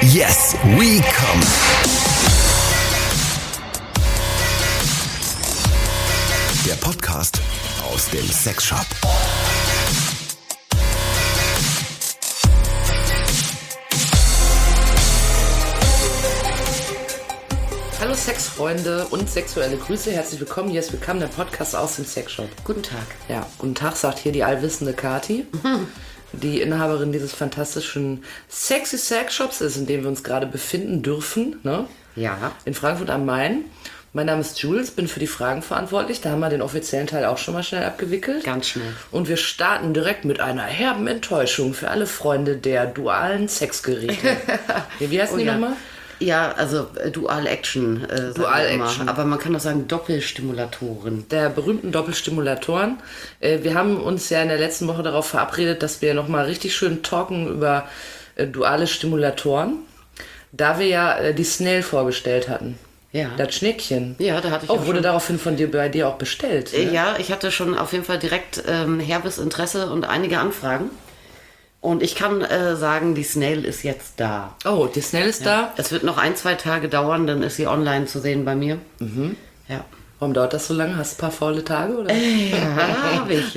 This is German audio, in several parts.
Yes, we come. Der Podcast aus dem Sexshop. Hallo Sexfreunde und sexuelle Grüße, herzlich willkommen. Yes, we come, der Podcast aus dem Sexshop. Guten Tag. Ja, guten Tag, sagt hier die allwissende Kati, die Inhaberin dieses fantastischen sexy Sexshops ist, in dem wir uns gerade befinden dürfen, ne? Ja. In Frankfurt am Main. Mein Name ist Jules, bin für die Fragen verantwortlich. Da haben wir den offiziellen Teil auch schon mal schnell abgewickelt. Ganz schnell. Und wir starten direkt mit einer herben Enttäuschung für alle Freunde der dualen Sexgeräte. Wie heißen die nochmal? Ja, also Dual Action. Dual Action. Aber man kann auch sagen Doppelstimulatoren. Der berühmten Doppelstimulatoren. Wir haben uns ja in der letzten Woche darauf verabredet, dass wir nochmal richtig schön talken über duale Stimulatoren. Da wir ja die Snail vorgestellt hatten. Ja. Das Schneckchen. Ja, da hatte ich auch auch wurde schon. daraufhin bei dir auch bestellt. Ne? Ja, ich hatte schon auf jeden Fall direkt herbes Interesse und einige Anfragen. Und ich kann sagen, die Snail ist jetzt da. Oh, die Snail ist da? Es wird noch 1-2 Tage dauern, dann ist sie online zu sehen bei mir. Mhm. Ja. Warum dauert das so lange? Hast du ein paar faule Tage, oder? Ja, habe ich.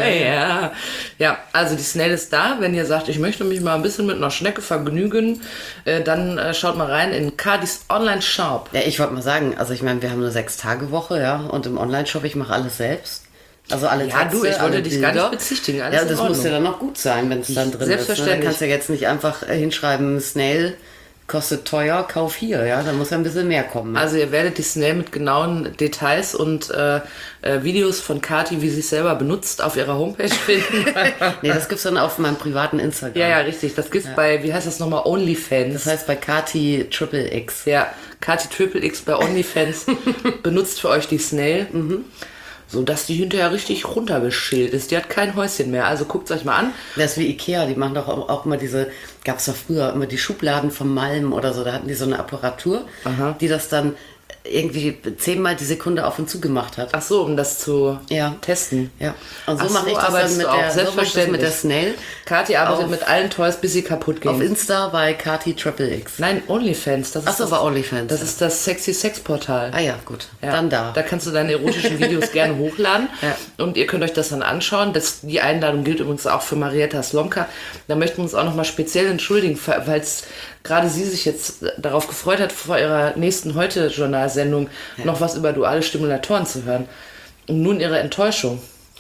Ja, also die Snail ist da. Wenn ihr sagt, ich möchte mich mal ein bisschen mit einer Schnecke vergnügen, dann schaut mal rein in Kadis Online-Shop. Ja, ich wollte mal sagen, also ich meine, wir haben eine 6-Tage-Woche, ja, und im Online-Shop, ich mache alles selbst. Also alle Ja, Texte, du, ich wollte alle dich gar Bilder. nicht bezichtigen. Alles Ja, in das Ordnung. muss ja dann noch gut sein, wenn es dann drin ist. Selbstverständlich. Ne? Dann kannst du ja jetzt nicht einfach hinschreiben, Snail kostet teuer, kauf hier, ja, da muss ja ein bisschen mehr kommen. Ne? Also ihr werdet die Snail mit genauen Details und Videos von Kati, wie sie es selber benutzt, auf ihrer Homepage finden. Nee, das gibt's dann auf meinem privaten Instagram. Ja, richtig. Das gibt's bei, wie heißt das nochmal, OnlyFans. Das heißt bei Kati XXX. Ja, Kati XXX bei OnlyFans benutzt für euch die Snail. So dass die hinterher richtig runtergeschält ist. Die hat kein Häuschen mehr. Also guckt es euch mal an. Das ist wie Ikea, die machen doch auch immer diese, gab es doch früher immer die Schubladen vom Malm oder so, da hatten die so eine Apparatur, die das dann irgendwie 10-mal die Sekunde auf und zu gemacht hat. Ach so, um das zu testen. Ja. Und so Ach so, mache ich das arbeitest dann mit du auch, der, selbstverständlich. mit der Snail. Kati arbeitet Auf- mit allen Toys, bis sie kaputt gehen. Auf Insta bei Kati XXX. Nein, OnlyFans. Das ist Ach so, das, bei OnlyFans. Das ist das sexy Sex-Portal. Ah ja, gut. Ja, Dann da. Da kannst du deine erotischen Videos gerne hochladen. Ja. Und ihr könnt euch das dann anschauen. Die Einladung gilt übrigens auch für Marietta Slomka. Da möchten wir uns auch nochmal speziell entschuldigen, weil es gerade sie sich jetzt darauf gefreut hat, vor ihrer nächsten Heute-Journalsendung noch was über duale Stimulatoren zu hören. Und nun ihre Enttäuschung.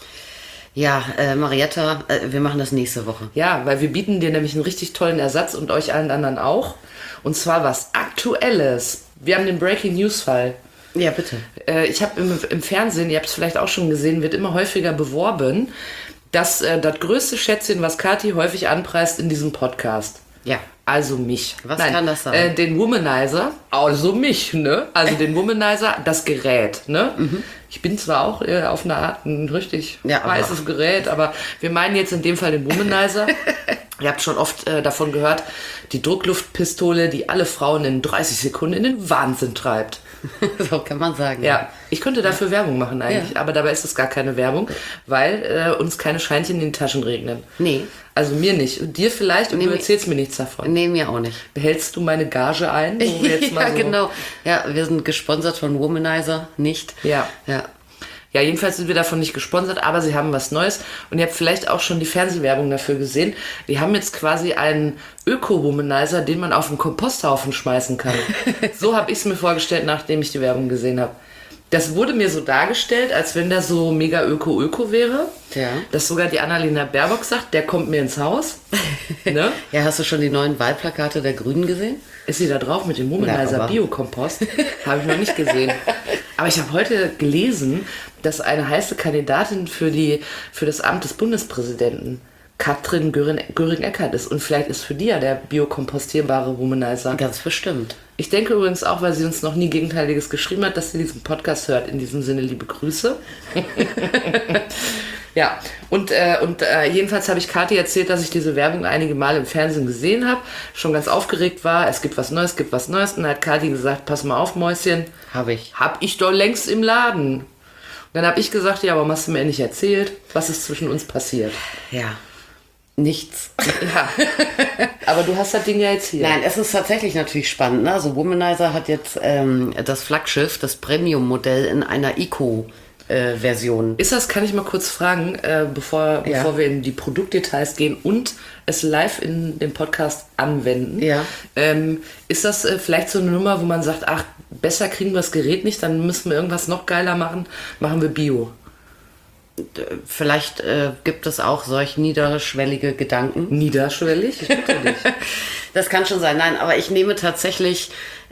Ja, Marietta, wir machen das nächste Woche. Ja, weil wir bieten dir nämlich einen richtig tollen Ersatz und euch allen anderen auch. Und zwar was Aktuelles. Wir haben den Breaking News-Fall. Ja, bitte. Ich habe im Fernsehen, ihr habt es vielleicht auch schon gesehen, wird immer häufiger beworben, dass das größte Schätzchen, was Kati häufig anpreist in diesem Podcast. Ja. Also mich. Was kann das sein? Den Womanizer, also mich, ne? Also den Womanizer, das Gerät, ne? Ich bin zwar auch auf eine Art ein richtig weißes Gerät, aber wir meinen jetzt in dem Fall den Womanizer. Ihr habt schon oft davon gehört, die Druckluftpistole, die alle Frauen in 30 Sekunden in den Wahnsinn treibt. So kann man sagen. Ja, ich könnte dafür Werbung machen eigentlich, aber dabei ist es gar keine Werbung, weil uns keine Scheinchen in die Taschen regnen. Nee. Also mir nicht. Und dir vielleicht, und du erzählst mir nichts davon. Nee, mir auch nicht. Behältst du meine Gage ein? Wo wir jetzt mal Ja, so genau. Ja, wir sind gesponsert von Womanizer, nicht? Ja. Ja. Ja, jedenfalls sind wir davon nicht gesponsert, aber sie haben was Neues. Und ihr habt vielleicht auch schon die Fernsehwerbung dafür gesehen. Die haben jetzt quasi einen Öko-Womanizer, den man auf den Komposthaufen schmeißen kann. So habe ich es mir vorgestellt, nachdem ich die Werbung gesehen habe. Das wurde mir so dargestellt, als wenn der so mega Öko wäre. Ja. Dass sogar die Annalena Baerbock sagt, der kommt mir ins Haus. Ne? Ja, hast du schon die neuen Wahlplakate der Grünen gesehen? Ist sie da drauf mit dem Womanizer aber- Biokompost? Habe ich noch nicht gesehen. Aber ich habe heute gelesen, dass eine heiße Kandidatin für das Amt des Bundespräsidenten Katrin Göring-Eckardt ist. Und vielleicht ist für die ja der biokompostierbare Womanizer. Ganz bestimmt. Ich denke übrigens auch, weil sie uns noch nie Gegenteiliges geschrieben hat, dass sie diesen Podcast hört. In diesem Sinne liebe Grüße. Ja, und jedenfalls habe ich Kathi erzählt, dass ich diese Werbung einige Mal im Fernsehen gesehen habe, schon ganz aufgeregt war, es gibt was Neues. Und dann hat Kathi gesagt, pass mal auf, Mäuschen. Habe ich. Hab ich doch längst im Laden. Und dann habe ich gesagt, ja, warum hast du mir nicht erzählt, was ist zwischen uns passiert? Ja. Nichts. Ja. Aber du hast das Ding ja jetzt hier. Nein, es ist tatsächlich natürlich spannend. Ne? Also Womanizer hat jetzt das Flaggschiff, das Premium-Modell in einer Eco-Version. Ist das, kann ich mal kurz fragen, bevor wir in die Produktdetails gehen und es live in dem Podcast anwenden. Ja. Ist das vielleicht so eine Nummer, wo man sagt, ach, besser kriegen wir das Gerät nicht, dann müssen wir irgendwas noch geiler machen, machen wir Bio. Vielleicht gibt es auch solch niederschwellige Gedanken. Niederschwellig? Ich bitte dich. Das kann schon sein. Nein, aber ich nehme tatsächlich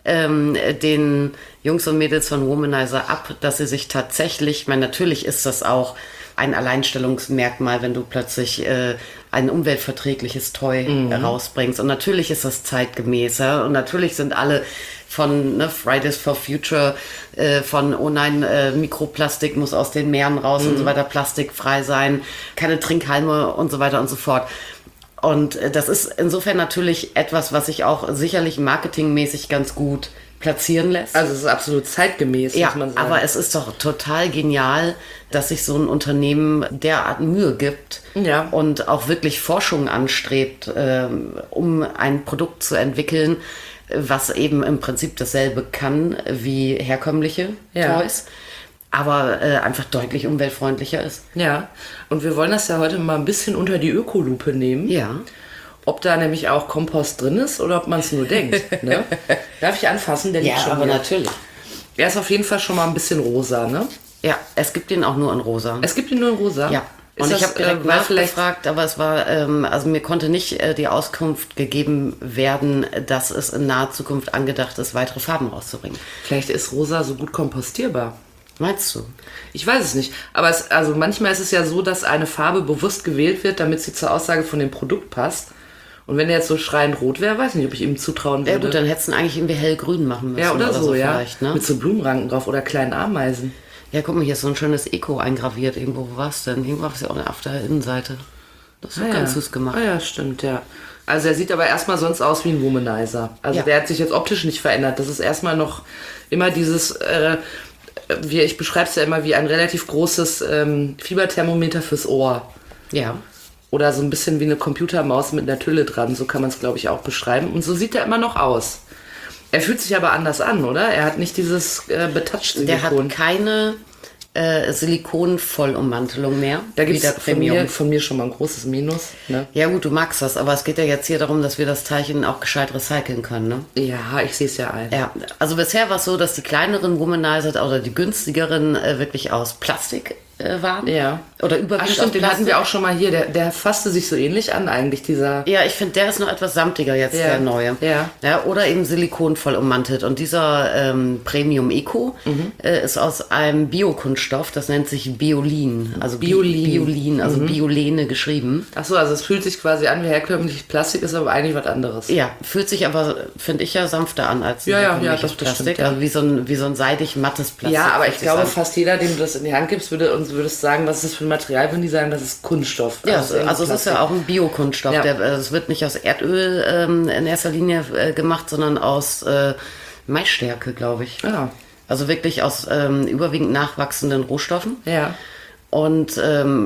den Jungs und Mädels von Womanizer ab, dass sie sich tatsächlich, ich meine, natürlich ist das auch ein Alleinstellungsmerkmal, wenn du plötzlich ein umweltverträgliches Toy rausbringst. Und natürlich ist das zeitgemäß. Ja? Und natürlich sind alle von Fridays for Future, von oh nein, Mikroplastik muss aus den Meeren raus und so weiter, plastikfrei sein, keine Trinkhalme und so weiter und so fort. Und das ist insofern natürlich etwas, was sich auch sicherlich marketingmäßig ganz gut platzieren lässt. Also es ist absolut zeitgemäß, ja, muss man sagen. Aber es ist doch total genial, dass sich so ein Unternehmen derart Mühe gibt und auch wirklich Forschung anstrebt, um ein Produkt zu entwickeln, was eben im Prinzip dasselbe kann wie herkömmliche Toys, aber einfach deutlich umweltfreundlicher ist. Ja, und wir wollen das ja heute mal ein bisschen unter die Ökolupe nehmen. Ja. Ob da nämlich auch Kompost drin ist oder ob man es nur denkt. Ne? Darf ich anfassen? Der liegt schon aber hier. natürlich. Er ist auf jeden Fall schon mal ein bisschen rosa, ne? Ja, es gibt ihn auch nur in rosa. Es gibt ihn nur in rosa? Ja. Und ich habe direkt nachgefragt, aber es war, also mir konnte nicht die Auskunft gegeben werden, dass es in naher Zukunft angedacht ist, weitere Farben rauszubringen. Vielleicht ist rosa so gut kompostierbar. Meinst du? Ich weiß es nicht. Aber also manchmal ist es ja so, dass eine Farbe bewusst gewählt wird, damit sie zur Aussage von dem Produkt passt. Und wenn er jetzt so schreiend rot wäre, weiß nicht, ob ich ihm zutrauen würde. Ja gut, dann hättest du ihn eigentlich irgendwie hellgrün machen müssen. Ja, oder so, ja. Ne? Mit so Blumenranken drauf oder kleinen Ameisen. Ja, guck mal, hier ist so ein schönes Eco eingraviert. Irgendwo, wo war es denn? Irgendwo war es ja auch auf der Innenseite. Das ist ganz süß gemacht. Ah ja, stimmt, ja. Also er sieht aber erstmal sonst aus wie ein Womanizer. Also der hat sich jetzt optisch nicht verändert. Das ist erstmal noch immer dieses, ich beschreibe es ja immer wie ein relativ großes Fieberthermometer fürs Ohr. Ja. Oder so ein bisschen wie eine Computermaus mit einer Tülle dran. So kann man es, glaube ich, auch beschreiben. Und so sieht er immer noch aus. Er fühlt sich aber anders an, oder? Er hat nicht dieses Betouched-Silikon. Der hat keine Silikon-Vollummantelung mehr. Da gibt es von mir schon mal ein großes Minus. Ne? Ja gut, du magst das, aber es geht ja jetzt hier darum, dass wir das Teilchen auch gescheit recyceln können. Ne? Ja, ich sehe es ja ein. Ja, also bisher war es so, dass die kleineren Womanizer oder die günstigeren wirklich aus Plastik waren. Ja. Oder überwiegend stimmt, aus den hatten wir auch schon mal hier. Der fasste sich so ähnlich an eigentlich, dieser... Ja, ich finde, der ist noch etwas samtiger jetzt, der neue. Ja. Oder eben Silikon voll ummantelt. Und dieser Premium Eco ist aus einem Biokunststoff, das nennt sich Biolin. Also Biolin, also Biolene geschrieben. Achso, also es fühlt sich quasi an wie herkömmliches Plastik, ist aber eigentlich was anderes. Ja, fühlt sich aber, finde ich, ja sanfter an als herkömmliches Plastik. Stimmt, ja. Also wie so ein seidig mattes Plastik. Ja, aber ich glaube, fast jeder, dem du das in die Hand gibst, würdest sagen, was ist das für ein Material, wenn die sagen, das ist Kunststoff. Ja, also es ist ja auch ein Biokunststoff. Ja. Es wird nicht aus Erdöl in erster Linie gemacht, sondern aus Maisstärke, glaube ich. Ja. Also wirklich aus überwiegend nachwachsenden Rohstoffen. Ja. Und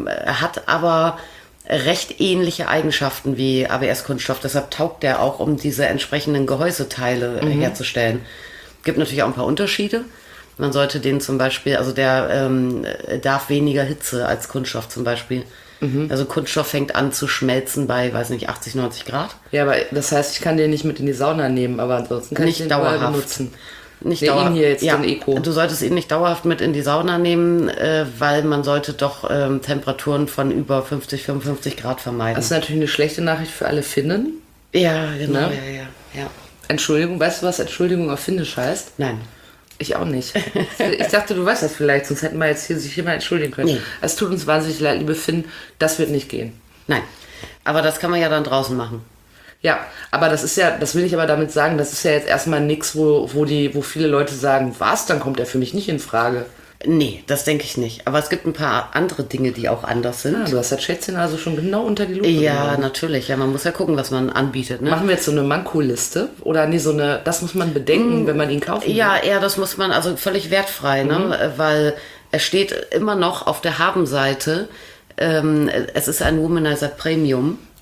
hat aber recht ähnliche Eigenschaften wie ABS-Kunststoff. Deshalb taugt der auch, um diese entsprechenden Gehäuseteile herzustellen. Gibt natürlich auch ein paar Unterschiede. Man sollte den zum Beispiel, also der darf weniger Hitze als Kunststoff zum Beispiel. Also Kunststoff fängt an zu schmelzen bei, weiß nicht, 80, 90 Grad. Ja, aber das heißt, ich kann den nicht mit in die Sauna nehmen, aber ansonsten kann ich den dauerhaft benutzen. Nicht dauerhaft. Ihn hier jetzt, den Eco. Du solltest ihn nicht dauerhaft mit in die Sauna nehmen, weil man sollte doch Temperaturen von über 50, 55 Grad vermeiden. Das ist natürlich eine schlechte Nachricht für alle Finnen. Ja, genau. Ne? Ja. Entschuldigung, weißt du, was Entschuldigung auf Finnisch heißt? Nein. Ich auch nicht. Ich dachte, du weißt das vielleicht, sonst hätten wir jetzt hier sich jemand entschuldigen können. Nee. Es tut uns wahnsinnig leid, liebe Finn, das wird nicht gehen. Nein. Aber das kann man ja dann draußen machen. Ja, aber das will ich aber damit sagen, das ist ja jetzt erstmal nichts, wo viele Leute sagen, was, dann kommt er für mich nicht in Frage. Nee, das denke ich nicht. Aber es gibt ein paar andere Dinge, die auch anders sind. Ah, du hast das Schätzchen also schon genau unter die Lupe Ja, genommen. natürlich. Ja, man muss ja gucken, was man anbietet. Ne? Machen wir jetzt so eine Manko-Liste? Oder nee, das muss man bedenken, wenn man ihn kaufen will. Ja, das muss man, also völlig wertfrei, ne? Weil es steht immer noch auf der Habenseite, es ist ein Womanizer Premium.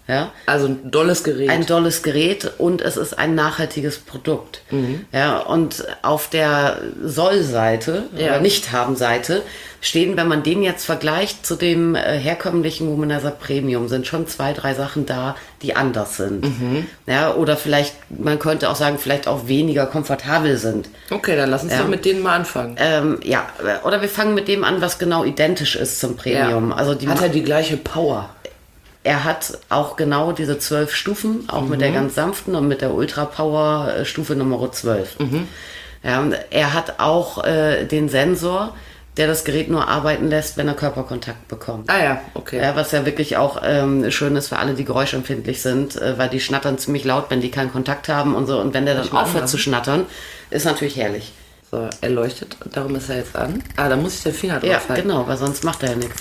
Ja? Also ein dolles Gerät. Ein dolles Gerät und es ist ein nachhaltiges Produkt. Ja, und auf der Soll-Seite oder Nicht-Haben-Seite stehen, wenn man den jetzt vergleicht zu dem herkömmlichen Womanizer Premium, sind schon 2, 3 Sachen da, die anders sind. Ja, oder vielleicht, man könnte auch sagen, vielleicht auch weniger komfortabel sind. Okay, dann lass uns doch mit denen mal anfangen. Ja, oder wir fangen mit dem an, was genau identisch ist zum Premium. Ja. Also Hat er die gleiche Power? Er hat auch genau diese 12 Stufen, auch mit der ganz sanften und mit der Ultra Power Stufe Nummer 12. Ja, und er hat auch den Sensor, der das Gerät nur arbeiten lässt, wenn er Körperkontakt bekommt. Ah ja, okay. Ja, was ja wirklich auch schön ist für alle, die geräuschempfindlich sind, weil die schnattern ziemlich laut, wenn die keinen Kontakt haben und so. Und wenn der dann aufhört zu schnattern, ist natürlich herrlich. So, er leuchtet, darum ist er jetzt an. Ah, da muss ich den Finger drauf halten. Ja, genau, weil sonst macht er ja nichts.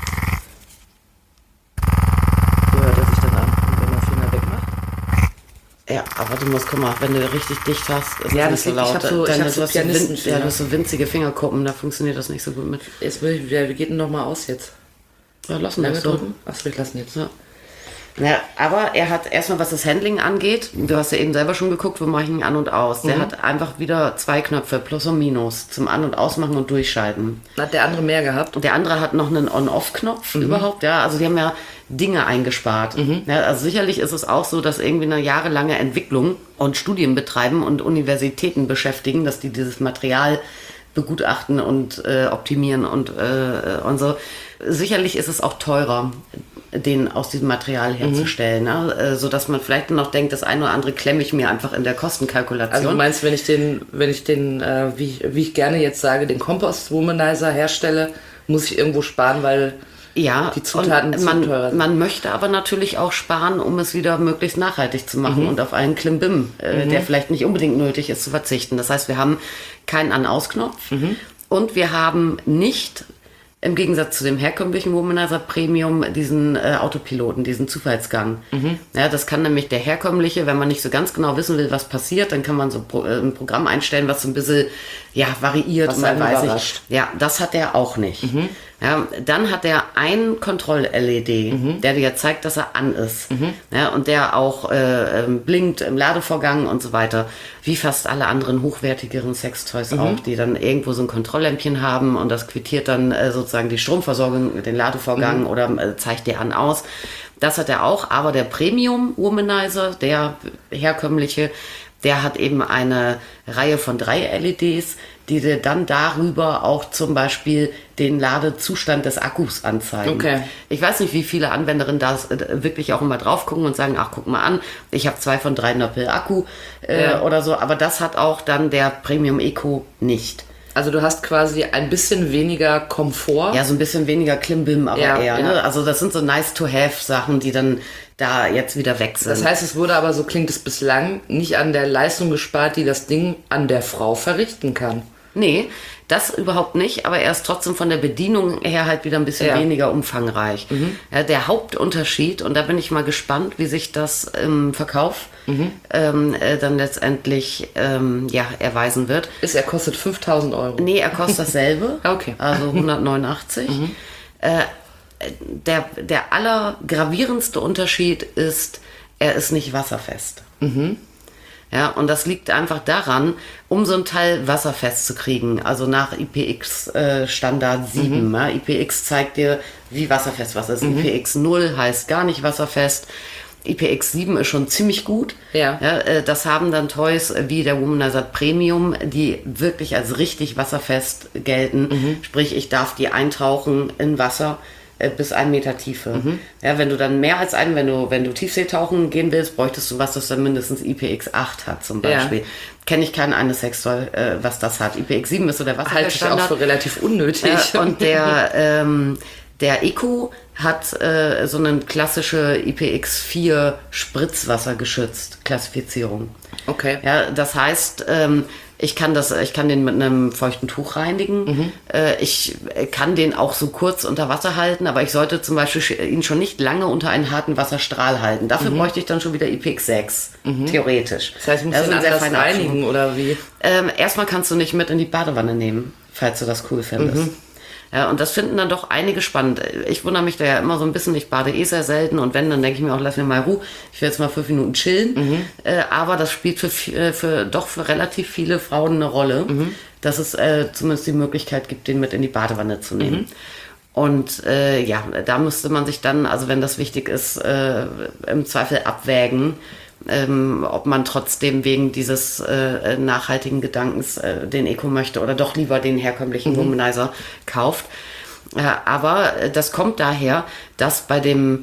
So hört er sich dann an, wenn man den Finger wegmacht. Ja, aber du musst, guck mal, wenn du richtig dicht hast, ist Ja, es nicht so laut. ich hab so Pianistenfinger. Du hast so winzige Fingerkuppen, da funktioniert das nicht so gut mit. Jetzt will ich, wie geht denn nochmal aus jetzt? Ja, lassen wir Lange das so. drücken? Achso, ich lasse ihn jetzt. Ja. Ja, aber er hat erstmal, was das Handling angeht, du hast ja eben selber schon geguckt, wo mache ich ihn an und aus. Der hat einfach wieder 2 Knöpfe, Plus und Minus, zum An- und Ausmachen und Durchschalten. Hat der andere mehr gehabt? Und der andere hat noch einen On-Off-Knopf überhaupt, ja. Also die haben ja Dinge eingespart. Ja, also sicherlich ist es auch so, dass irgendwie eine jahrelange Entwicklung und Studien betreiben und Universitäten beschäftigen, dass die dieses Material begutachten und optimieren und so. Sicherlich ist es auch teurer, den aus diesem Material herzustellen, ne? So dass man vielleicht noch denkt, das eine oder andere klemme ich mir einfach in der Kostenkalkulation. Also du meinst, wenn ich den, wie ich gerne jetzt sage, den Compost Womanizer herstelle, muss ich irgendwo sparen, weil die Zutaten zu teuer sind. Man möchte aber natürlich auch sparen, um es wieder möglichst nachhaltig zu machen und auf einen Klimbim, der vielleicht nicht unbedingt nötig ist, zu verzichten. Das heißt, wir haben keinen An-Aus-Knopf und wir haben nicht, im Gegensatz zu dem herkömmlichen Womanizer Premium, diesen Autopiloten, diesen Zufallsgang. Ja, das kann nämlich der herkömmliche, wenn man nicht so ganz genau wissen will, was passiert, dann kann man so ein Programm einstellen, was so ein bisschen variiert. Was einen überrascht. Ja, das hat er auch nicht. Ja, dann hat er einen Kontroll-LED, der dir zeigt, dass er an ist. Ja, und der auch blinkt im Ladevorgang und so weiter. Wie fast alle anderen hochwertigeren Sextoys auch, die dann irgendwo so ein Kontrolllämpchen haben und das quittiert dann sozusagen die Stromversorgung, den Ladevorgang oder zeigt dir an aus. Das hat er auch, aber der Premium Womanizer, der herkömmliche, der hat eben eine Reihe von 3 LEDs, die dir dann darüber auch zum Beispiel den Ladezustand des Akkus anzeigen. Okay. Ich weiß nicht, wie viele Anwenderinnen da wirklich auch immer drauf gucken und sagen, ach, guck mal an, ich habe 2 von 3 Nöppel Akku oder so, aber das hat auch dann der Premium Eco nicht. Also du hast quasi ein bisschen weniger Komfort. Ja, so ein bisschen weniger Klimbim, aber eher. Ja. Ne? Also das sind so nice-to-have-Sachen, die dann da jetzt wieder weg sind. Das heißt, es wurde aber, so klingt es bislang, nicht an der Leistung gespart, die das Ding an der Frau verrichten kann. Nee, das überhaupt nicht, aber er ist trotzdem von der Bedienung her halt wieder ein bisschen weniger umfangreich. Ja, der Hauptunterschied, und da bin ich mal gespannt, wie sich das im Verkauf dann letztendlich erweisen wird. Er kostet 5.000 Euro. Nee, er kostet dasselbe, Okay. also 189. Der allergravierendste Unterschied ist, er ist nicht wasserfest. Ja, und das liegt einfach daran, um so ein Teil wasserfest zu kriegen, also nach IPX Standard 7. Ja, IPX zeigt dir, wie wasserfest was ist. IPX 0 heißt gar nicht wasserfest. IPX 7 ist schon ziemlich gut. Ja. Das haben dann Toys wie der Womanizer Premium, die wirklich als richtig wasserfest gelten. Sprich, ich darf die eintauchen in Wasser bis 1 Meter Tiefe. Ja, wenn du dann mehr als wenn du Tiefseetauchen gehen willst, bräuchtest du was, das dann mindestens IPX 8 hat zum Beispiel. Kenne ich kein eines Sextoy, was das hat. IPX 7 ist so der Wasserfeststandard. Halte ich auch für relativ unnötig. Und der Eco hat so eine klassische IPX 4 Spritzwassergeschützt Klassifizierung. Okay. Ja, das heißt, ich kann den mit einem feuchten Tuch reinigen. Ich kann den auch so kurz unter Wasser halten, aber ich sollte zum Beispiel ihn schon nicht lange unter einen harten Wasserstrahl halten. Dafür bräuchte ich dann schon wieder IPX 6, theoretisch. Das heißt, ich muss den anders reinigen, oder wie? Erstmal kannst du nicht mit in die Badewanne nehmen, falls du das cool findest. Ja, und das finden dann doch einige spannend. Ich wundere mich da ja immer so ein bisschen, ich bade sehr selten und wenn, dann denke ich mir auch, lass mir mal Ruhe, ich will jetzt mal 5 Minuten chillen. Aber das spielt für relativ viele Frauen eine Rolle, dass es zumindest die Möglichkeit gibt, den mit in die Badewanne zu nehmen. Und da müsste man sich dann, also wenn das wichtig ist, im Zweifel abwägen, ob man trotzdem wegen dieses nachhaltigen Gedankens den Eco möchte oder doch lieber den herkömmlichen Womanizer kauft. Aber das kommt daher, dass bei dem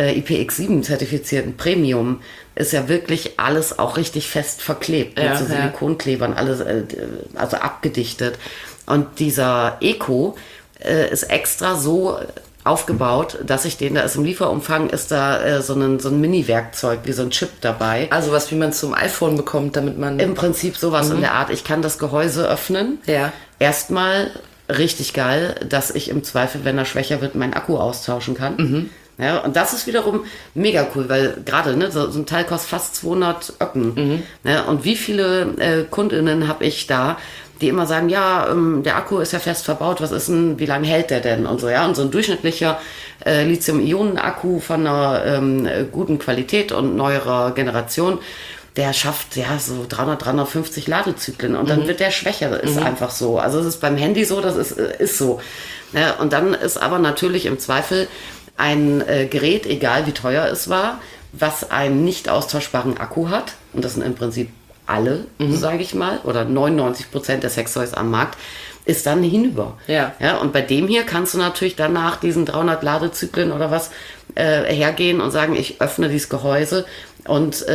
IPX7 zertifizierten Premium ist ja wirklich alles auch richtig fest verklebt mit so Silikonklebern, alles also abgedichtet. Und dieser Eco ist extra so aufgebaut, dass ich da ist im Lieferumfang ist da so ein Mini-Werkzeug, wie so ein Chip dabei. Also was, wie man zum iPhone bekommt, damit man... Im Prinzip sowas in der Art. Ich kann das Gehäuse öffnen. Ja. Erstmal richtig geil, dass ich im Zweifel, wenn er schwächer wird, meinen Akku austauschen kann. Ja, und das ist wiederum mega cool, weil gerade so ein Teil kostet fast 200 Öcken. Ja, und wie viele KundInnen habe ich da, die immer sagen, ja, der Akku ist ja fest verbaut, wie lange hält der denn und so, ja, und so ein durchschnittlicher Lithium-Ionen-Akku von einer guten Qualität und neuerer Generation, der schafft ja so 350 Ladezyklen und dann wird der schwächer, das ist einfach so. Also es ist beim Handy so, das ist so. Ja, und dann ist aber natürlich im Zweifel ein Gerät, egal wie teuer es war, was einen nicht austauschbaren Akku hat, und das sind im Prinzip alle, sage ich mal, oder 99% der Sextoys am Markt, ist dann hinüber. Ja, und bei dem hier kannst du natürlich dann nach diesen 300 Ladezyklen oder was hergehen und sagen, ich öffne dieses Gehäuse und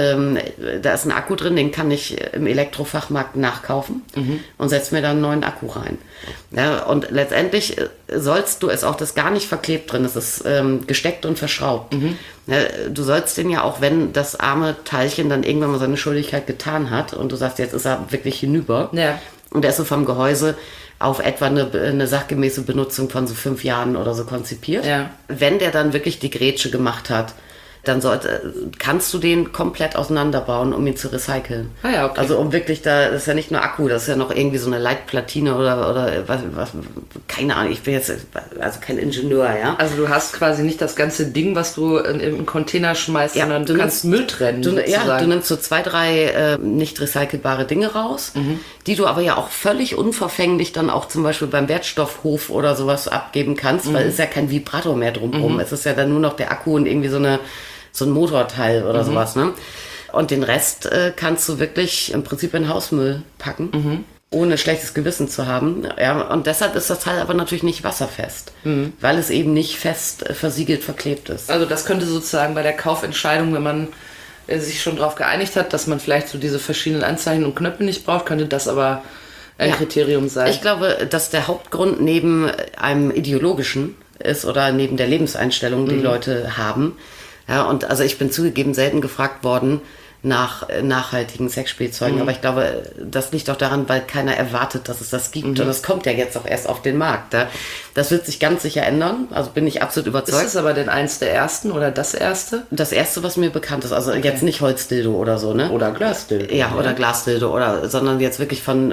da ist ein Akku drin, den kann ich im Elektrofachmarkt nachkaufen und setze mir dann einen neuen Akku rein. Ja, und letztendlich sollst du es auch, das gar nicht verklebt drin, es ist gesteckt und verschraubt. Ja, du sollst den ja auch, wenn das arme Teilchen dann irgendwann mal seine Schuldigkeit getan hat und du sagst, jetzt ist er wirklich hinüber und der ist so vom Gehäuse auf etwa eine sachgemäße Benutzung von so 5 Jahren oder so konzipiert. Ja. Wenn der dann wirklich die Grätsche gemacht hat, dann kannst du den komplett auseinanderbauen, um ihn zu recyceln. Ah ja, okay. Also um wirklich, das ist ja nicht nur Akku, das ist ja noch irgendwie so eine Leitplatine oder was, keine Ahnung, ich bin jetzt also kein Ingenieur, ja. Also du hast quasi nicht das ganze Ding, was du im Container schmeißt, sondern du kannst Müll trennen. Du nimmst so 2, 3 nicht recycelbare Dinge raus, die du aber ja auch völlig unverfänglich dann auch zum Beispiel beim Wertstoffhof oder sowas abgeben kannst, weil es ist ja kein Vibrator mehr drumherum. Es ist ja dann nur noch der Akku und irgendwie so ein Motorteil oder sowas, ne? Und den Rest kannst du wirklich im Prinzip in Hausmüll packen, ohne schlechtes Gewissen zu haben. Ja, und deshalb ist das Teil aber natürlich nicht wasserfest, weil es eben nicht fest versiegelt verklebt ist. Also das könnte sozusagen bei der Kaufentscheidung, wenn man sich schon darauf geeinigt hat, dass man vielleicht so diese verschiedenen Anzeichen und Knöpfe nicht braucht, könnte das aber ein Kriterium sein. Ich glaube, dass der Hauptgrund neben einem ideologischen ist oder neben der Lebenseinstellung, die Leute haben. Ja, und also ich bin zugegeben selten gefragt worden nach nachhaltigen Sexspielzeugen, aber ich glaube, das liegt auch daran, weil keiner erwartet, dass es das gibt. Und das kommt ja jetzt auch erst auf den Markt. Ja. Das wird sich ganz sicher ändern, also bin ich absolut überzeugt. Ist es aber denn eins der ersten oder das erste? Das erste, was mir bekannt ist, also jetzt nicht Holzdildo oder so, ne? Oder Glasdildo. Ja, oder Glasdildo, sondern jetzt wirklich von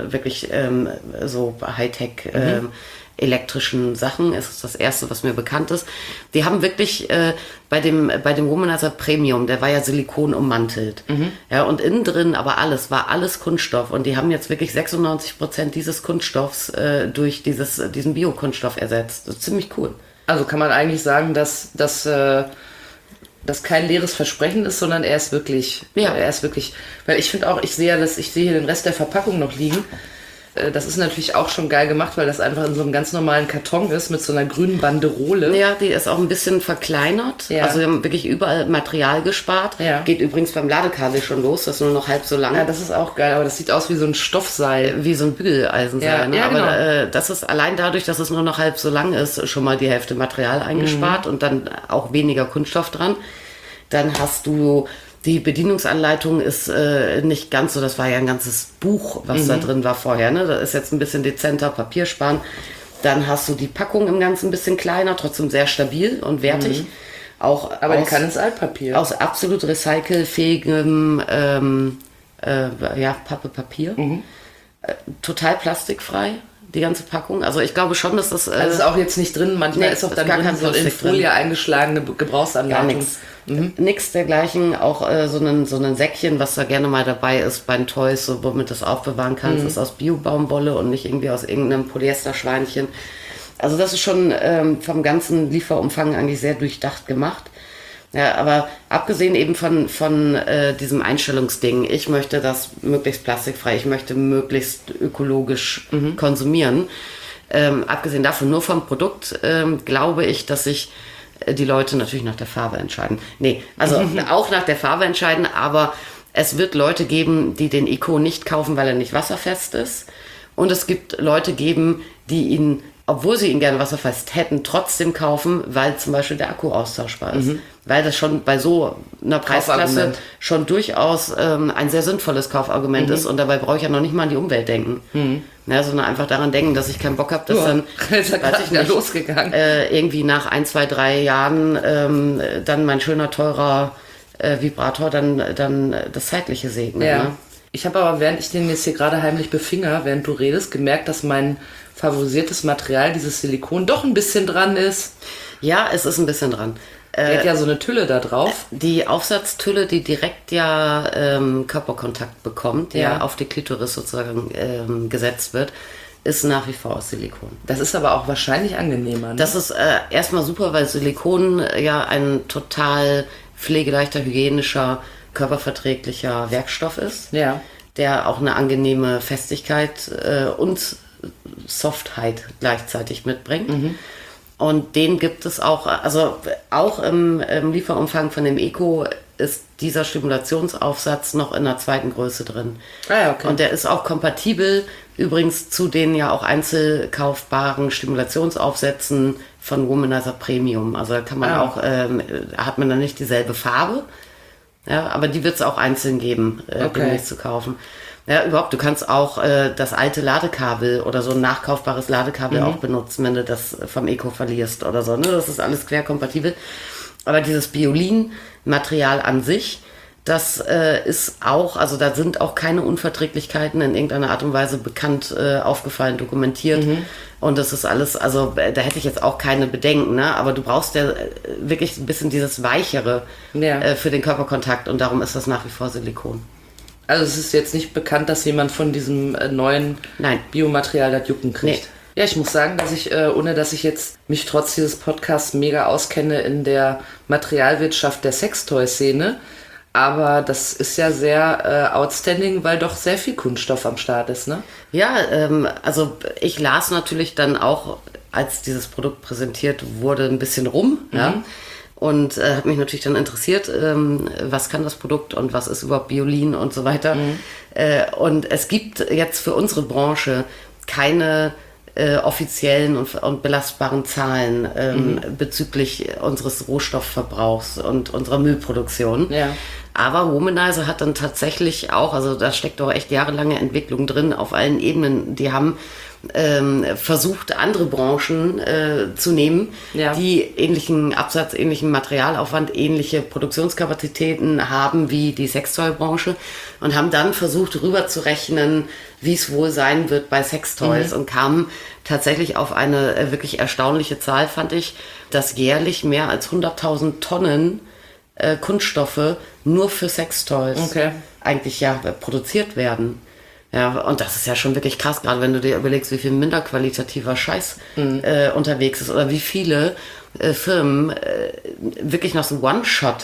so Hightech elektrischen Sachen. Es ist das erste, was mir bekannt ist. Die haben wirklich bei dem Womanizer Premium, der war ja Silikon ummantelt. Ja, und innen drin aber war alles Kunststoff. Und die haben jetzt wirklich 96% dieses Kunststoffs durch diesen Biokunststoff ersetzt. Das ist ziemlich cool. Also kann man eigentlich sagen, dass das kein leeres Versprechen ist, sondern er ist wirklich, weil ich finde auch, ich sehe hier den Rest der Verpackung noch liegen. Das ist natürlich auch schon geil gemacht, weil das einfach in so einem ganz normalen Karton ist mit so einer grünen Banderole. Ja, die ist auch ein bisschen verkleinert. Ja. Also wir haben wirklich überall Material gespart. Ja. Geht übrigens beim Ladekabel schon los, das ist nur noch halb so lang. Ja, das ist auch geil, aber das sieht aus wie so ein Stoffseil. Wie so ein Bügeleisenseil. Ja, ne? Ja, genau. Aber das ist allein dadurch, dass es nur noch halb so lang ist, schon mal die Hälfte Material eingespart und dann auch weniger Kunststoff dran. Dann hast du... Die Bedienungsanleitung ist nicht ganz so, das war ja ein ganzes Buch, was da drin war vorher. Ne? Das ist jetzt ein bisschen dezenter, Papier sparen. Dann hast du die Packung im Ganzen ein bisschen kleiner, trotzdem sehr stabil und wertig. Aber die kann ins Altpapier. Aus absolut recycelfähigem Pappe, Papier. Total plastikfrei. die ganze Packung. Also ich glaube schon, dass das... Also ist auch jetzt nicht drin, manchmal ist auch dann gar drin kein so in Plastik Folie drin. eingeschlagene Gar Gebrauchsanleitung. nichts. Nix dergleichen, auch so ein Säckchen, was da gerne mal dabei ist bei den Toys, so, womit du das aufbewahren kannst, ist aus Bio-Baumwolle und nicht irgendwie aus irgendeinem Polyester-Schweinchen. Also das ist schon vom ganzen Lieferumfang eigentlich sehr durchdacht gemacht. Ja, aber abgesehen eben von diesem Einstellungsding, ich möchte das möglichst plastikfrei, ich möchte möglichst ökologisch konsumieren. Abgesehen davon, nur vom Produkt, glaube ich, dass sich die Leute natürlich nach der Farbe entscheiden. Nee, also auch nach der Farbe entscheiden, aber es wird Leute geben, die den Eco nicht kaufen, weil er nicht wasserfest ist. Und es gibt Leute geben, die ihn, obwohl sie ihn gerne wasserfest hätten, trotzdem kaufen, weil zum Beispiel der Akku austauschbar ist. Weil das schon bei so einer Preisklasse Kaufargument. schon durchaus ein sehr sinnvolles Kaufargument ist. Und dabei brauche ich ja noch nicht mal an die Umwelt denken. Ja, sondern einfach daran denken, dass ich keinen Bock habe, dass dann, ist ja gerade wieder losgegangen. irgendwie nach 1, 2, 3 Jahren dann mein schöner, teurer Vibrator dann das Zeitliche segnet. Ja. Ne? Ich habe aber, während ich den jetzt hier gerade heimlich befinger, während du redest, gemerkt, dass mein favorisiertes Material, dieses Silikon, doch ein bisschen dran ist. Ja, es ist ein bisschen dran. Der hat ja so eine Tülle da drauf. Die Aufsatztülle, die direkt Körperkontakt bekommt, der auf die Klitoris sozusagen gesetzt wird, ist nach wie vor aus Silikon. Das ist aber auch wahrscheinlich angenehmer. Ne? Das ist erstmal super, weil Silikon ja ein total pflegeleichter, hygienischer, körperverträglicher Werkstoff ist, der auch eine angenehme Festigkeit und Softheit gleichzeitig mitbringt. Und den gibt es auch, also auch im Lieferumfang von dem Eco ist dieser Stimulationsaufsatz noch in der 2. Größe drin. Okay. Und der ist auch kompatibel übrigens zu den ja auch einzelkaufbaren Stimulationsaufsätzen von Womanizer Premium. Also da kann man auch, hat man dann nicht dieselbe Farbe, ja, aber die wird es auch einzeln geben, demnächst zu kaufen. Ja, überhaupt, du kannst auch das alte Ladekabel oder so ein nachkaufbares Ladekabel auch benutzen, wenn du das vom Eco verlierst oder so. Ne? Das ist alles querkompatibel. Aber dieses Biolin-Material an sich, das ist auch, also da sind auch keine Unverträglichkeiten in irgendeiner Art und Weise bekannt, aufgefallen, dokumentiert. Und das ist alles, also da hätte ich jetzt auch keine Bedenken, ne? Aber du brauchst ja wirklich ein bisschen dieses Weichere für den Körperkontakt und darum ist das nach wie vor Silikon. Also es ist jetzt nicht bekannt, dass jemand von diesem neuen Biomaterial das Jucken kriegt. Nee. Ja, ich muss sagen, dass ich, ohne dass ich jetzt mich trotz dieses Podcasts mega auskenne in der Materialwirtschaft der Sextoy-Szene, aber das ist ja sehr outstanding, weil doch sehr viel Kunststoff am Start ist, ne? Ja, also ich las natürlich dann auch, als dieses Produkt präsentiert wurde, ein bisschen rum, ja. Und hat mich natürlich dann interessiert, was kann das Produkt und was ist überhaupt Biolin und so weiter. Und es gibt jetzt für unsere Branche keine offiziellen und belastbaren Zahlen bezüglich unseres Rohstoffverbrauchs und unserer Müllproduktion. Ja. Aber Womanizer hat dann tatsächlich auch, also da steckt doch echt jahrelange Entwicklung drin auf allen Ebenen. Die haben versucht, andere Branchen zu nehmen, die ähnlichen Absatz, ähnlichen Materialaufwand, ähnliche Produktionskapazitäten haben wie die Sextoy-Branche und haben dann versucht, rüberzurechnen, wie es wohl sein wird bei Sextoys und kamen tatsächlich auf eine wirklich erstaunliche Zahl, fand ich, dass jährlich mehr als 100.000 Tonnen Kunststoffe nur für Sextoys eigentlich produziert werden. Ja, und das ist ja schon wirklich krass, gerade wenn du dir überlegst, wie viel minderqualitativer Scheiß unterwegs ist oder wie viele Firmen wirklich noch so One-Shot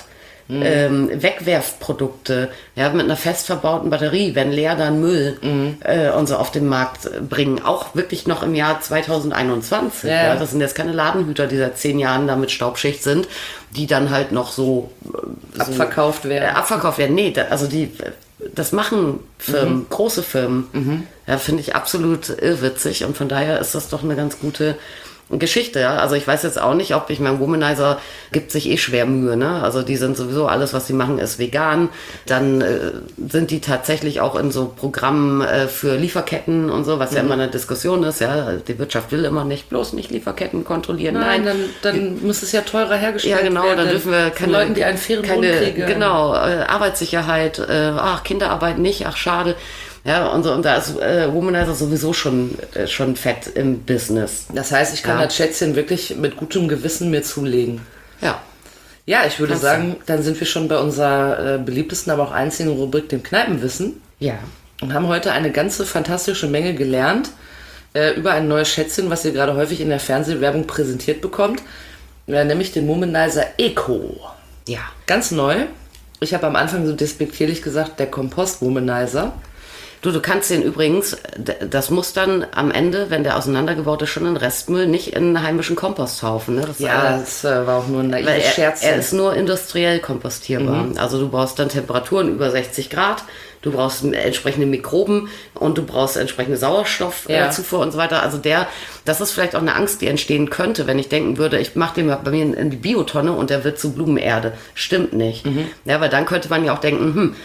Wegwerfprodukte mit einer fest verbauten Batterie, wenn leer, dann Müll und so auf den Markt bringen. Auch wirklich noch im Jahr 2021. Ja. Das sind jetzt keine Ladenhüter, die seit 10 Jahren da mit Staubschicht sind, die dann halt noch so abverkauft werden. Abverkauft werden. Nee, also das machen Firmen, große Firmen. Ja, finde ich absolut irrwitzig und von daher ist das doch eine ganz gute Geschichte. Ja? Also ich weiß jetzt auch nicht, ob, ich mein Womanizer gibt sich schwer Mühe. Ne? Also die sind sowieso, alles was sie machen ist vegan. Dann sind die tatsächlich auch in so Programmen für Lieferketten und so, was ja immer eine Diskussion ist. Ja, die Wirtschaft will immer nicht, bloß nicht Lieferketten kontrollieren. Nein, dann muss es ja teurer hergestellt werden. Ja, genau, dann dürfen wir keine Leuten, die einen fairen Lohn kriegen. Genau, Arbeitssicherheit, Kinderarbeit nicht, ach schade. Ja, und da ist Womanizer sowieso schon fett im Business. Das heißt, ich kann das Schätzchen wirklich mit gutem Gewissen mir zulegen. Ja. Ja, ich würde sagen, dann sind wir schon bei unserer beliebtesten, aber auch einzigen Rubrik, dem Kneipenwissen. Ja. Und haben heute eine ganze fantastische Menge gelernt über ein neues Schätzchen, was ihr gerade häufig in der Fernsehwerbung präsentiert bekommt, nämlich den Womanizer Eco. Ja. Ganz neu. Ich habe am Anfang so despektierlich gesagt, der Kompost-Womanizer. Du kannst den übrigens, das muss dann am Ende, wenn der auseinandergebaut ist, schon in Restmüll, nicht in einen heimischen Komposthaufen. Ne? Das war auch nur ein naives Scherz. Er ist nur industriell kompostierbar. Also du brauchst dann Temperaturen über 60 Grad, du brauchst entsprechende Mikroben und du brauchst entsprechende Sauerstoffzufuhr und so weiter. Also das ist vielleicht auch eine Angst, die entstehen könnte, wenn ich denken würde, ich mache den bei mir in die Biotonne und der wird zu Blumenerde. Stimmt nicht. Ja, weil dann könnte man ja auch denken,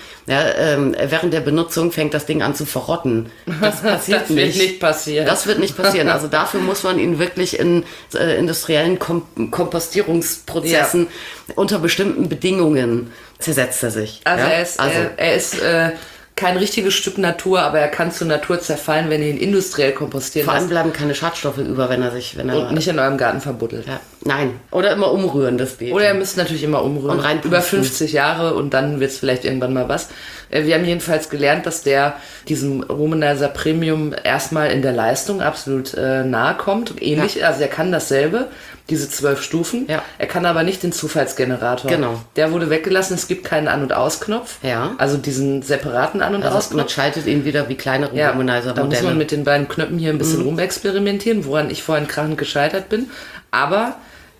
während der Benutzung fängt das Ding an zu verrotten. Das passiert das wird nicht passieren. Das wird nicht passieren. Also dafür muss man ihn wirklich in industriellen Kompostierungsprozessen unter bestimmten Bedingungen zersetzt er sich. Also er ist kein richtiges Stück Natur, aber er kann zur Natur zerfallen, wenn ihr ihn industriell kompostieren Vor allem lasst. bleiben keine Schadstoffe über, wenn er Und nicht in eurem Garten verbuddelt. Ja. Nein. Oder immer umrühren, das Beet. Oder ihr müsst natürlich immer umrühren. Und reinpusten. Über 50 Jahre und dann wird es vielleicht irgendwann mal was. Wir haben jedenfalls gelernt, dass der diesem Womanizer Premium erstmal in der Leistung absolut nahe kommt. Ähnlich, Ja. also er kann dasselbe, diese 12 Stufen. Ja. Er kann aber nicht den Zufallsgenerator. Genau. Der wurde weggelassen, es gibt keinen An- und Ausknopf. Ja. Also diesen separaten An- und Also Ausknopf. man schaltet ihn wieder wie kleinere Ja, da muss Womanizer-Modelle. man mit den beiden Knöpfen hier ein bisschen rumexperimentieren, woran ich vorhin krachend gescheitert bin. Aber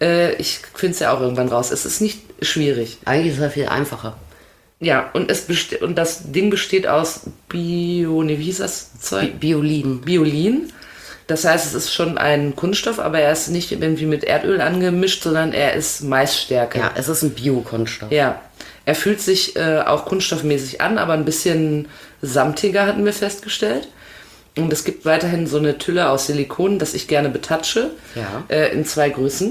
ich finde es ja auch irgendwann raus. Es ist nicht schwierig. Eigentlich ist er viel einfacher. Ja, und das Ding besteht aus wie hieß das Zeug? Biolin. Biolin. Das heißt, es ist schon ein Kunststoff, aber er ist nicht irgendwie mit Erdöl angemischt, sondern er ist Maisstärke. Ja, es ist ein Biokunststoff. Ja. Er fühlt sich auch kunststoffmäßig an, aber ein bisschen samtiger, hatten wir festgestellt. Und es gibt weiterhin so eine Tülle aus Silikon, das ich gerne betatsche. Ja. In 2 Größen.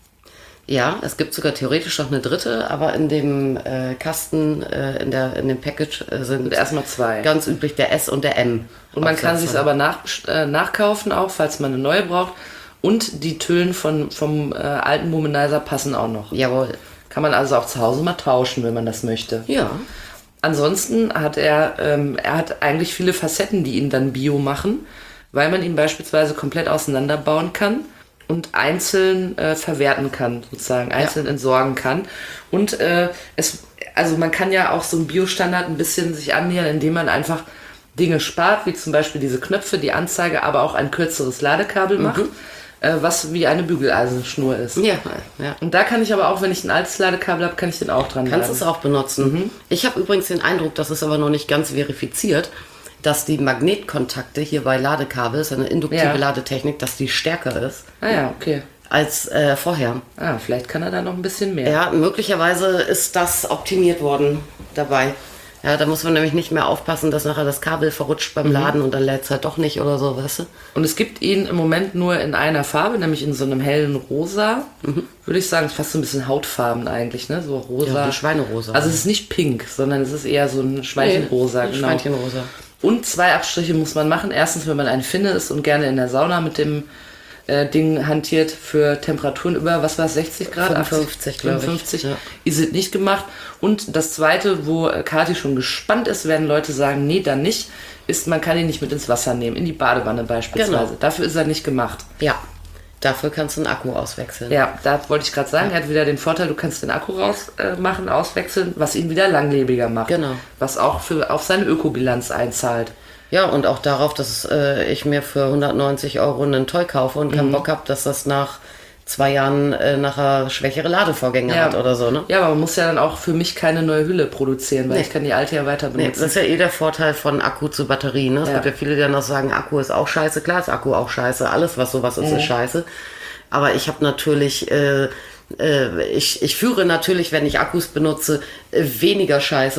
Ja, es gibt sogar theoretisch noch eine dritte, aber in dem Kasten, in dem Package sind Erstmal 2. ganz üblich der S und der M. Und man kann sich aber nachkaufen auch, falls man eine neue braucht. Und die Tüllen vom alten Womanizer passen auch noch. Jawohl. Kann man also auch zu Hause mal tauschen, wenn man das möchte. Ja. Ansonsten hat er hat eigentlich viele Facetten, die ihn dann bio machen, weil man ihn beispielsweise komplett auseinanderbauen kann und einzeln verwerten kann, sozusagen, einzeln entsorgen kann. Und also man kann ja auch so einen Biostandard ein bisschen sich annähern, indem man einfach Dinge spart, wie zum Beispiel diese Knöpfe, die Anzeige, aber auch ein kürzeres Ladekabel macht, was wie eine Bügeleisenschnur ist. Ja, ja. Und da kann ich aber auch, wenn ich ein altes Ladekabel habe, kann ich den auch dran Kannst laden. es auch benutzen. Ich habe übrigens den Eindruck, das ist aber noch nicht ganz verifiziert, dass die Magnetkontakte hier bei Ladekabel, ist eine induktive Ladetechnik, dass die stärker ist Ah ja, okay. als vorher. Ah, vielleicht kann er da noch ein bisschen mehr. Ja, möglicherweise ist das optimiert worden dabei. Ja, da muss man nämlich nicht mehr aufpassen, dass nachher das Kabel verrutscht beim Laden und dann lädt es halt doch nicht oder so, weißt du? Und es gibt ihn im Moment nur in einer Farbe, nämlich in so einem hellen Rosa. Würde ich sagen, ist fast so ein bisschen hautfarben eigentlich, ne? So rosa. Ja, ein Schweinerosa. Also es ist nicht pink, sondern es ist eher so ein Schweinchenrosa. Ein Schweinchenrosa. Und 2 Abstriche muss man machen. Erstens, wenn man ein Finne ist und gerne in der Sauna mit dem Ding hantiert für Temperaturen über, was war es, 60 Grad? 55, glaube ich. 55. Ja. Ist es nicht gemacht. Und das Zweite, wo Kathi schon gespannt ist, werden Leute sagen, nee, dann nicht, ist, man kann ihn nicht mit ins Wasser nehmen, in die Badewanne beispielsweise. Genau. Dafür ist er nicht gemacht. Ja, dafür kannst du einen Akku auswechseln. Ja, da wollte ich gerade sagen, er hat wieder den Vorteil, du kannst den Akku rausmachen, auswechseln, was ihn wieder langlebiger macht. Genau. Was auch auf seine Ökobilanz einzahlt. Ja, und auch darauf, dass ich mir für 190 € einen Toy kaufe und keinen Bock habe, dass das nach 2 Jahren nachher schwächere Ladevorgänge hat oder so, ne? Ja, aber man muss ja dann auch für mich keine neue Hülle produzieren, weil ich kann die alte ja weiter Nee, benutzen. das ist ja eh der Vorteil von Akku zu Batterie, ne? Es Ja. gibt ja viele, die dann noch sagen, Akku ist auch scheiße. Klar ist Akku auch scheiße. Alles, was sowas ist, ist scheiße. Aber ich habe natürlich... ich führe natürlich, wenn ich Akkus benutze, weniger Scheiße,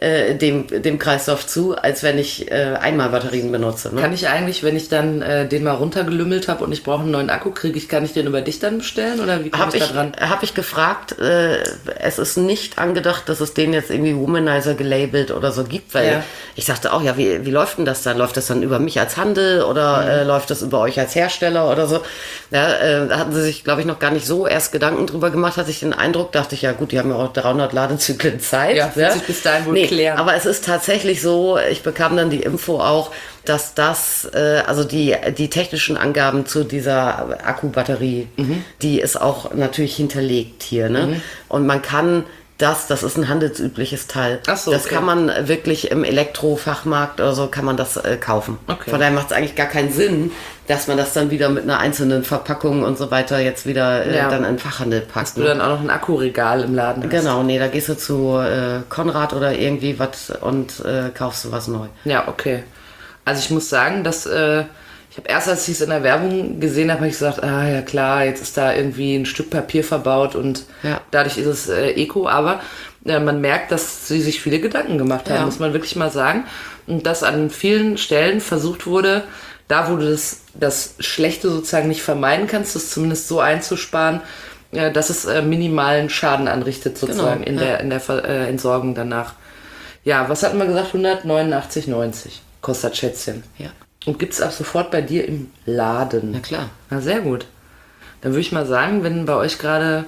dem Kreislauf zu, als wenn ich Einmalbatterien benutze. Ne? Kann ich eigentlich, wenn ich dann den mal runtergelümmelt habe und ich brauche einen neuen Akku, kann ich den über dich dann bestellen? Oder wie komme ich da dran? Habe ich gefragt. Es ist nicht angedacht, dass es den jetzt irgendwie Womanizer gelabelt oder so gibt, weil ich sagte auch, ja, wie läuft denn das dann? Läuft das dann über mich als Handel oder läuft das über euch als Hersteller oder so? Ja, da hatten sie sich, glaube ich, noch gar nicht so erst Gedanken drüber gemacht, hatte ich den Eindruck, dachte ich, ja gut, die haben ja auch 300 Ladezyklen Zeit. Ja, wird sich bis dahin wohl klären. Aber es ist tatsächlich so, ich bekam dann die Info auch, dass das, also die technischen Angaben zu dieser Akkubatterie, die ist auch natürlich hinterlegt hier, ne? Und man kann das ist ein handelsübliches Teil. Ach so, das kann man wirklich im Elektrofachmarkt oder so kann man das kaufen. Okay. Von daher macht es eigentlich gar keinen Sinn, dass man das dann wieder mit einer einzelnen Verpackung und so weiter jetzt wieder dann in den Fachhandel packt. Dass du dann auch noch ein Akkuregal im Laden hast. Genau, nee, da gehst du zu Konrad oder irgendwie was und kaufst du was neu. Ja, okay. Also ich muss sagen, dass ich habe erst, als ich es in der Werbung gesehen habe, ich gesagt, ja klar, jetzt ist da irgendwie ein Stück Papier verbaut und dadurch ist es Eco, aber man merkt, dass sie sich viele Gedanken gemacht haben, muss man wirklich mal sagen. Und dass an vielen Stellen versucht wurde, da wo du das Schlechte sozusagen nicht vermeiden kannst, das zumindest so einzusparen, dass es minimalen Schaden anrichtet sozusagen in der Entsorgung danach. Ja, was hatten wir gesagt? 189,90 kostet das Schätzchen. Ja. Und gibt es ab sofort bei dir im Laden? Na klar. Na, sehr gut. Dann würde ich mal sagen, wenn bei euch gerade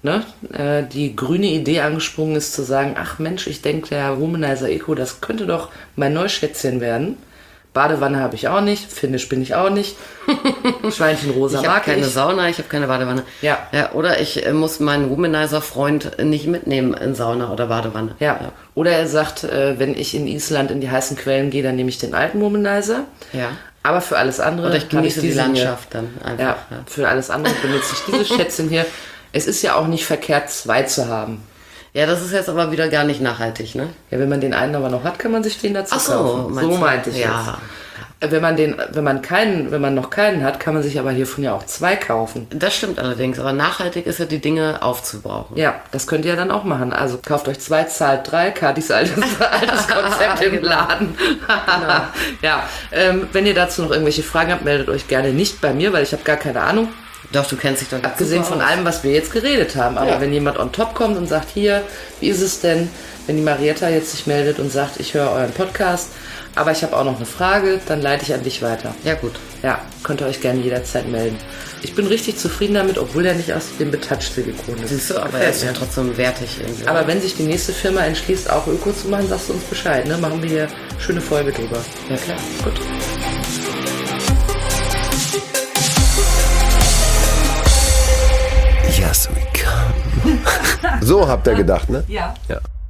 die grüne Idee angesprungen ist, zu sagen, ach Mensch, ich denke, der Womanizer Eco, das könnte doch mein neues Schätzchen werden. Badewanne habe ich auch nicht, Finnisch bin ich auch nicht. Schweinchenrosa mag ich. Ich habe keine Sauna, ich habe keine Badewanne. Ja. Oder ich muss meinen Womanizer-Freund nicht mitnehmen in Sauna oder Badewanne. Ja. Oder er sagt, wenn ich in Island in die heißen Quellen gehe, dann nehme ich den alten Womanizer. Ja. Aber für alles andere... Oder ich genieße die Landschaft dann einfach. Ja, für alles andere benutze ich dieses Schätzchen hier. Es ist ja auch nicht verkehrt, 2 zu haben. Ja, das ist jetzt aber wieder gar nicht nachhaltig, ne? Ja, wenn man den einen aber noch hat, kann man sich den dazu kaufen. So meinte ich ja. Jetzt. Wenn man noch keinen hat, kann man sich aber hiervon ja auch 2 kaufen. Das stimmt allerdings, aber nachhaltig ist ja, die Dinge aufzubrauchen. Ja, das könnt ihr dann auch machen. Also kauft euch 2, zahlt 3, Katis altes Konzept im Laden. Genau. Ja, wenn ihr dazu noch irgendwelche Fragen habt, meldet euch gerne nicht bei mir, weil ich habe gar keine Ahnung. Doch, du kennst dich doch ganz abgesehen von allem, was wir jetzt geredet haben. Aber wenn jemand on top kommt und sagt, hier, wie ist es denn, wenn die Marietta jetzt sich meldet und sagt, ich höre euren Podcast, aber ich habe auch noch eine Frage, dann leite ich an dich weiter. Ja, gut. Ja, könnt ihr euch gerne jederzeit melden. Ich bin richtig zufrieden damit, obwohl er nicht aus dem Betouch-Silikon ist. Siehst du, aber er ist ja trotzdem wertig irgendwie. Aber wenn sich die nächste Firma entschließt, auch Öko zu machen, sagst du uns Bescheid, ne? Machen wir hier eine schöne Folge drüber. Ja, klar. Gut. Yes, we come. So habt ihr gedacht, ne? Ja. Ja.